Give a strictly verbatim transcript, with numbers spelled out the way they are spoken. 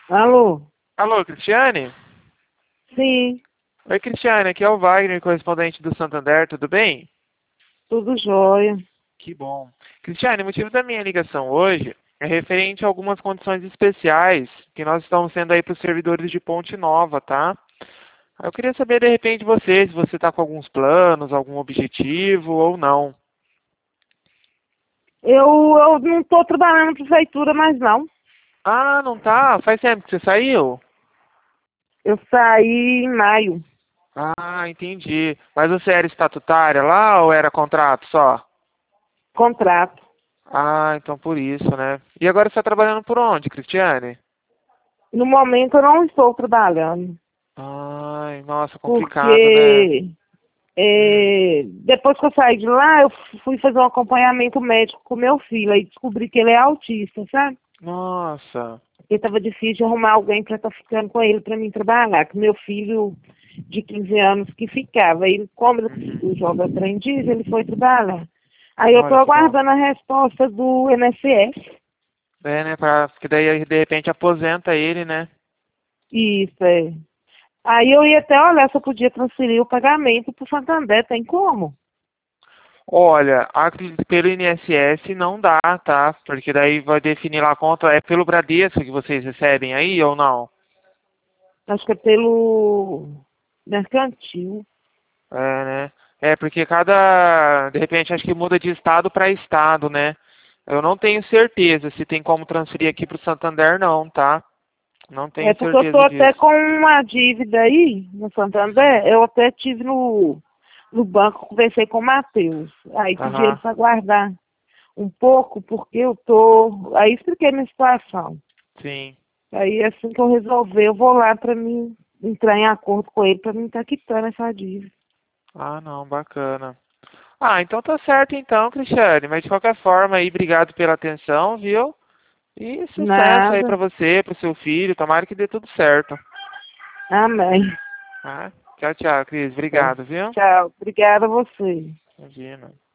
Alô? Alô, Cristiane? Sim, Oi, Cristiane, aqui é o Wagner, correspondente do Santander, tudo bem? tudo jóia. Que bom. Cristiane, o motivo da minha ligação hoje é referente a algumas condições especiais que nós estamos tendo aí para os servidores de Ponte Nova, tá? Eu queria saber, de repente, você, se você está com alguns planos, algum objetivo ou não. Eu, eu não estou trabalhando na prefeitura mais não. Ah, não tá? Faz tempo que você saiu? Eu saí em maio, Ah, entendi. Mas você era estatutária lá ou era contrato só? contrato. Ah, então por isso, né? E agora você está trabalhando por onde, Cristiane? No momento eu não estou trabalhando, Ai, nossa, complicado, né? porque Hum, é, depois que eu saí de lá, eu fui fazer um acompanhamento médico com meu filho, aí descobri que ele é autista, sabe? nossa. E estava difícil de arrumar alguém para estar ficando com ele para mim trabalhar, que meu filho de quinze anos que ficava. E como ele- Uhum. o jovem aprendiz, ele foi trabalhar. Aí eu estou Olha que bom. aguardando a resposta do I N S S. É, né? Pra, porque daí de repente aposenta ele, né? Isso, é. Aí eu ia até olhar se eu podia transferir o pagamento para o Santander, tem como? Olha, aqui pelo I N S S não dá, tá? Porque daí vai definir lá a conta. É pelo Bradesco que vocês recebem aí ou não? Acho que é pelo mercantil. É, né? É, porque cada. De repente acho que muda de estado para estado, né? Eu não tenho certeza se tem como transferir aqui pro Santander, não, tá? Não É tenho porque eu estou certeza até disso. com uma dívida aí no Santander. Eu até tive no, no banco, conversei com o Matheus. Aí pedi ele Aham, para guardar um pouco, porque eu tô. Aí expliquei minha situação. sim. Aí assim que eu resolver, eu vou lá para mim entrar em acordo com ele para mim estar quitando essa dívida. Ah, não, bacana. Ah, então tá certo então, Cristiane. Mas de qualquer forma aí, obrigado pela atenção, viu? E sucesso aí Nada. pra você, pro seu filho. Tomara que dê tudo certo. Amém. Tá? Tchau, tchau, Cris. É. Obrigado, viu? Tchau. Obrigada a você. Imagina.